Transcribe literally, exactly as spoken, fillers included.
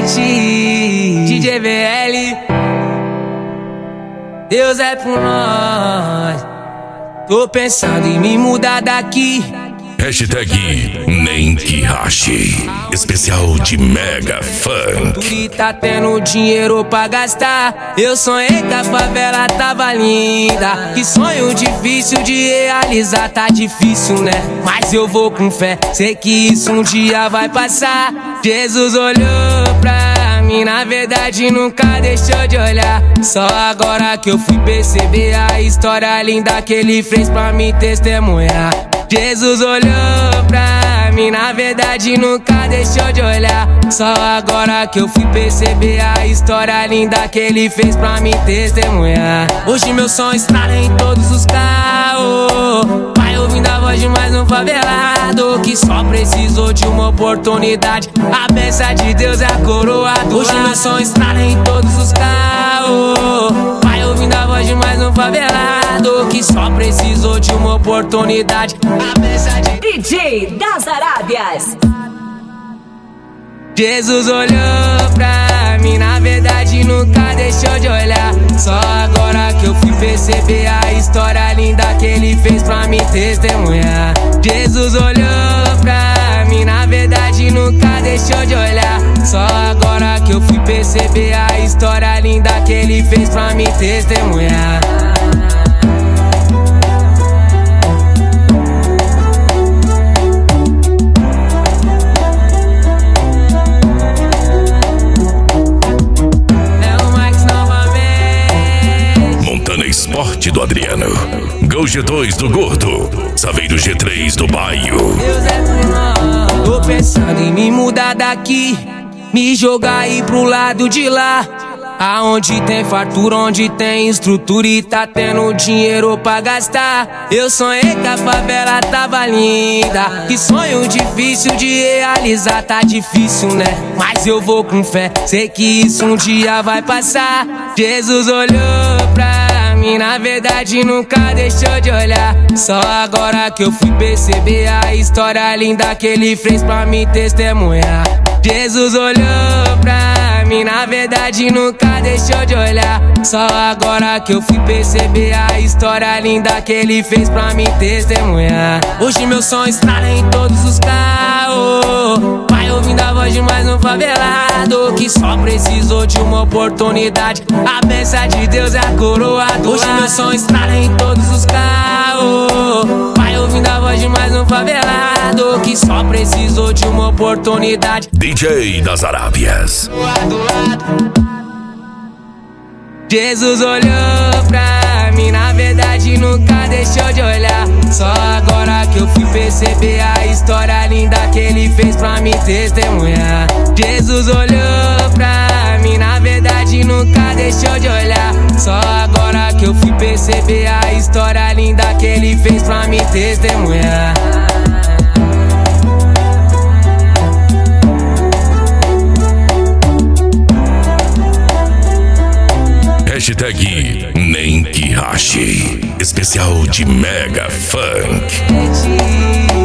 D J V L, Deus é por nós. Tô pensando em me mudar daqui. Hashtag nem que rache. Especial de Mega Funk. E tá tendo dinheiro pra gastar. Eu sonhei que a favela tava linda. Que sonho difícil de realizar. Tá difícil, né? Mas eu vou com fé. Sei que isso um dia vai passar. Jesus olhou pra mim, na verdade nunca deixou de olhar. Só agora que eu fui perceber a história linda que ele fez pra me testemunhar. Jesus olhou pra mim, na verdade nunca deixou de olhar. Só agora que eu fui perceber a história linda que ele fez pra me testemunhar. Hoje meu som estrala em todos os carros. Vai ouvindo a voz de mais um favelado que só precisou de uma oportunidade. A bênção de Deus é a coroa do Hoje meu som estrala em todos os carros. Vai ouvindo a voz de mais um favelado que só precisou de uma oportunidade. A bênção de D J das Arábias. Jesus olhou pra mim, na verdade nunca deixou de olhar. Só agora que eu fui perceber a história linda que ele fez pra me testemunhar. Jesus olhou pra mim, na verdade nunca deixou de olhar. Só agora que eu fui perceber a história linda que ele fez pra me testemunhar. Esporte do Adriano, Gol G dois do Gordo, Saveiro G três do Baio. Deus é por nós. Tô pensando em me mudar daqui, me jogar aí pro lado de lá, aonde tem fartura, onde tem estrutura e tá tendo dinheiro pra gastar. Eu sonhei que a favela tava linda. Que sonho difícil de realizar. Tá difícil, né? Mas eu vou com fé. Sei que isso um dia vai passar. Jesus olhou pra mim, na verdade nunca deixou de olhar. Só agora que eu fui perceber a história linda que ele fez pra me testemunhar. Jesus olhou pra mim, na verdade nunca deixou de olhar. Só agora que eu fui perceber a história linda que ele fez pra me testemunhar. Hoje meu som estrala em todos os carros. Vai ouvindo a voz de mais um favelado que só precisou de uma oportunidade. A bênção de Deus é a coroa do Hoje meu som estrala em todos os carros. Vai ouvindo a voz de mais um favelado que só precisou de uma oportunidade. D J das Arábias. Jesus olhou pra mim, na verdade nunca deixou de olhar. Só agora que eu fui perceber a história linda que ele fez pra me testemunhar. Jesus olhou pra mim, na verdade nunca deixou de olhar. Só agora que eu fui perceber a história linda que ele fez pra me testemunhar. Hashtag nem que rache. Especial de Mega Funk.